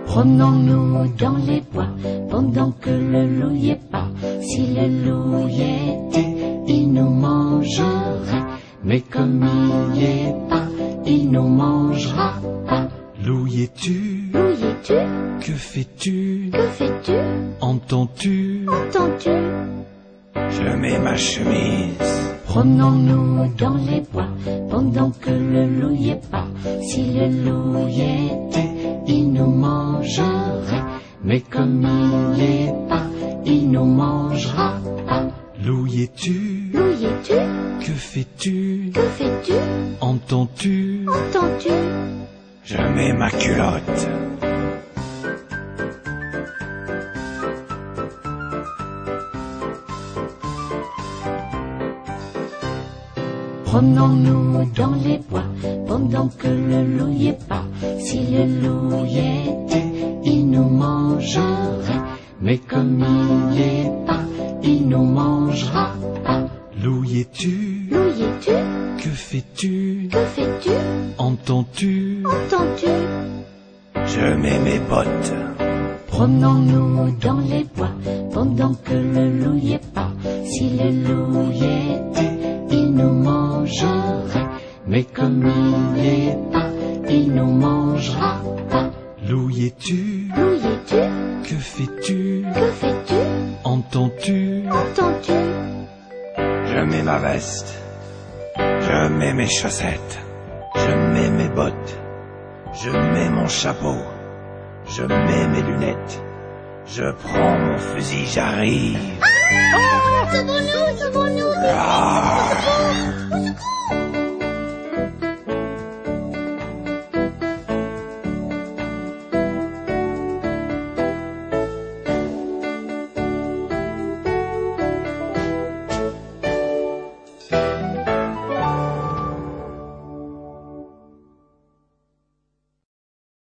Promenons-nous dans les bois pendant que le loup y est pas. Si le loup y était, il nous mangerait. Mais comme il y est pas, il nous mangera pas. Loup y es-tu? Loup y es-tu? Que fais-tu? Que fais-tu? Entends-tu? Entends-tu? Je mets ma chemise. Promenons-nous dans les bois pendant que le loup y est pas. Si le loup y était, il nous mangerait. Mais comme il y est pas, il nous mangera pas. Loup y es-tu? Loup y es-tu? Que fais-tu? Que fais-tu? Entends-tu? Entends-tu? Je mets ma culotte. Promenons-nous dans les bois pendant que le loup y est pas. Si le loup y était, il nous mangerait. Mais comme il y est pas, il nous mangera pas. Loup y es-tu? Loup y es-tu? Que fais-tu? Que fais-tu? Entends-tu? Entends-tu? Je mets mes bottes. Promenons-nous dans les bois pendant que le loup y est pas. Si le loup y était, il nous mangerait. Mais comme il y est pas, il nous mangera pas. Loup y es-tu? Loup y es-tu? Que fais-tu? Que fais-tu? Entends-tu? Entends-tu? Je mets ma veste. Je mets mes chaussettes. Je mets mes bottes. Je mets mon chapeau. Je mets mes lunettes. Je prends mon fusil, j'arrive. Sauvons-nous,